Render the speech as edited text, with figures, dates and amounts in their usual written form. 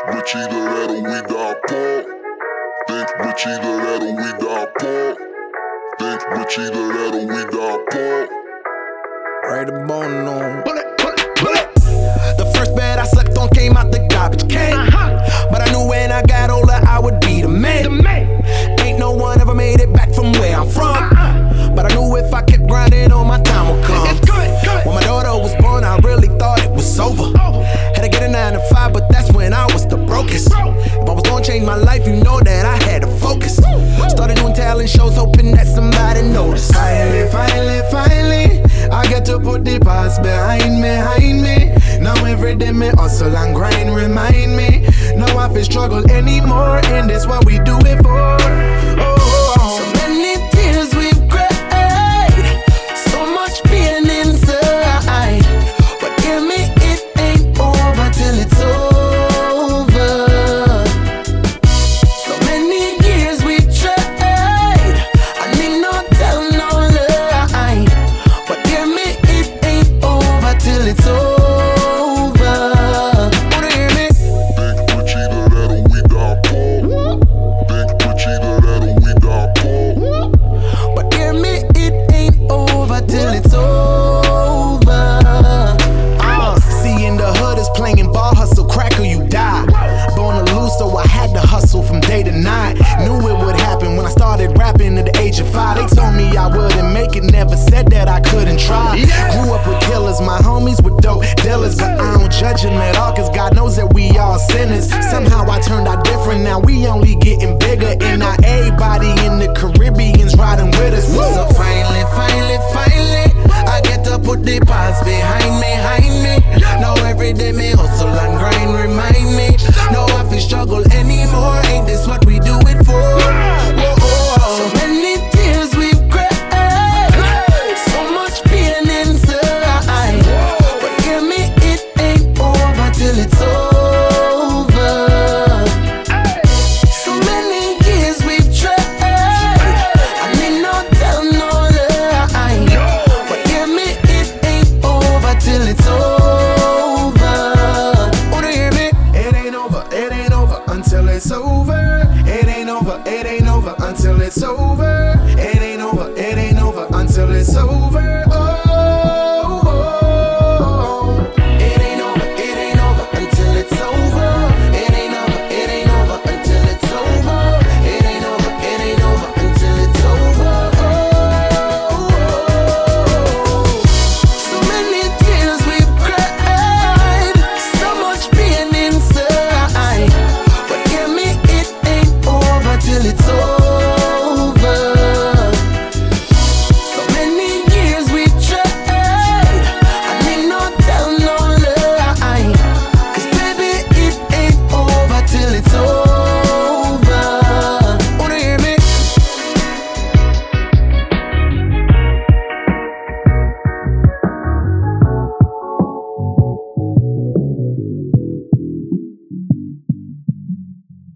Bitch, either that or we die poor. Bitch, either that or we die poor. Bitch, either that or we die poor. Right the bone on. Bullet. The first bed I slept on came out the garbage can. But I knew when I got older I would be the man. Ain't no one ever made it back from where I'm from. But I knew if I kept grinding on, my time would come. When my daughter was born, I really thought it was over. Had to get a 9 to 5, but that's when I was the brokest. If I was gonna change my life, you know that I had to focus. Started doing talent shows, hoping that somebody noticed. Finally, I get to put the past behind me. Now every day me hustle and grind remind me. Now I feel struggle anymore, and that's what we do it for.